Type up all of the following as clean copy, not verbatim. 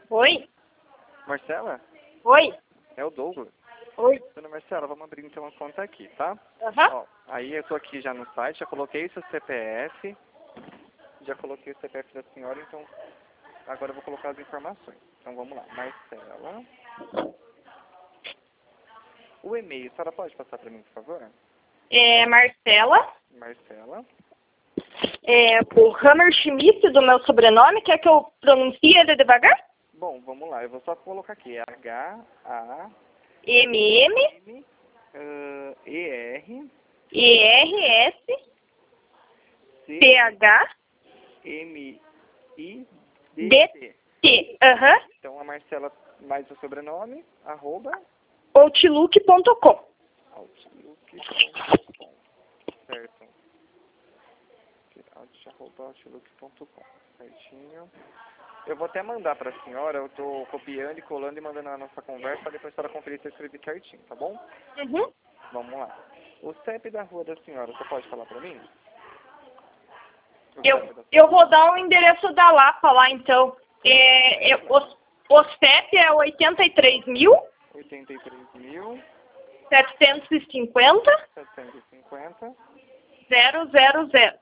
Oi? Marcela? Oi? É o Douglas. Oi? Dona Marcela, vamos abrir então uma conta aqui, tá? Aham. Ó, aí eu tô aqui já no site, já coloquei seu CPF, já coloquei o CPF da senhora, então agora eu vou colocar as informações. Então vamos lá, Marcela. O e-mail, a senhora pode passar para mim, por favor? É Marcela. Marcela. É o Hammerschmidt do meu sobrenome. Quer que eu pronuncie ele devagar? Bom, vamos lá, eu vou só colocar aqui, MM. H-A-M-M-E-R ERS. PH. C-M-I-D-T. DT. Aham. Então a Marcela mais o sobrenome, @ Outlook.com. outlook.com. Certo. outlook.com. Certinho. Eu vou até mandar para a senhora, eu estou copiando e colando e mandando na nossa conversa, para depois a senhora conferir se eu escrevi certinho, tá bom? Uhum. Vamos lá. O CEP da rua da senhora, você pode falar para mim? Eu vou dar o endereço da Lapa lá, então. O CEP é 83.000. 83.750. 750. 000. 000.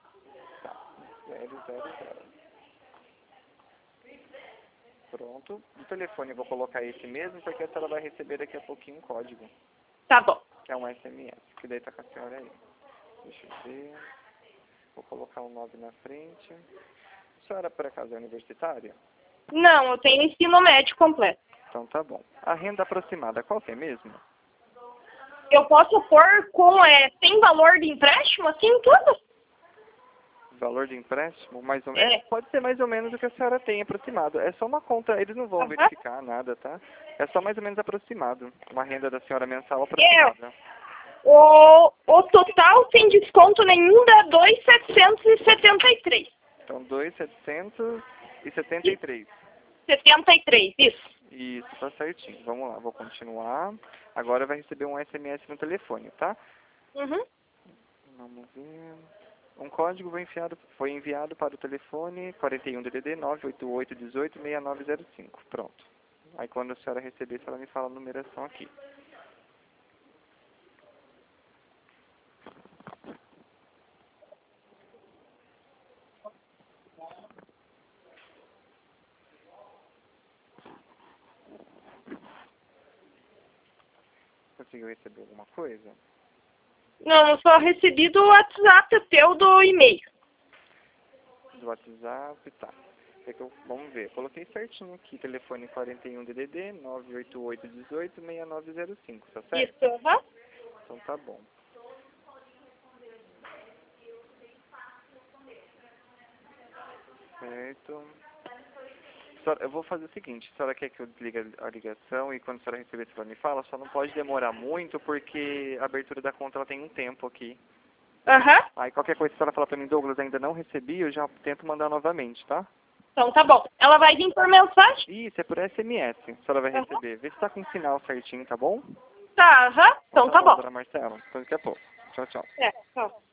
Pronto. O telefone eu vou colocar esse mesmo, porque a senhora vai receber daqui a pouquinho um código. Tá bom. Que é um SMS, que daí tá com a senhora aí. Deixa eu ver. Vou colocar um 9 na frente. A senhora, por acaso, é universitária? Não, eu tenho ensino médio completo. Então tá bom. A renda aproximada, qual que é mesmo? Eu posso pôr sem valor de empréstimo, assim, tudo? Valor de empréstimo, mais ou menos. É. Pode ser mais ou menos o que a senhora tem aproximado. É só uma conta, eles não vão Aham. verificar nada, tá? É só mais ou menos aproximado. Uma renda da senhora mensal aproximada. O total sem desconto nenhum dá 2.773. Então, 2.773. 73, isso. Isso, tá certinho. Vamos lá, vou continuar. Agora vai receber um SMS no telefone, tá? Uhum. Vamos ver. Um código foi enviado para o telefone 41DDD 988186905. Pronto. Aí quando a senhora receber, a senhora me fala a numeração aqui. Conseguiu receber alguma coisa? Não, eu só recebi do WhatsApp teu do e-mail. Do WhatsApp, tá. Vamos ver. Coloquei certinho aqui, telefone 41DDD 988186905, tá certo? Isso, aham. Então tá bom. Certo. Eu vou fazer o seguinte, a senhora quer que eu desligue a ligação e quando a senhora receber, a senhora me fala, só não pode demorar muito porque a abertura da conta ela tem um tempo aqui. Aham. Aí qualquer coisa, se a senhora falar pra mim, Douglas, ainda não recebi, eu já tento mandar novamente, tá? Então tá bom. Ela vai vir por mensagem? Isso, é por SMS, a senhora vai Aham. receber. Vê se tá com o sinal certinho, tá bom? Tá, aham. Então tá bom. Dona Marcela, então daqui a pouco. Tchau, tchau. É, tchau.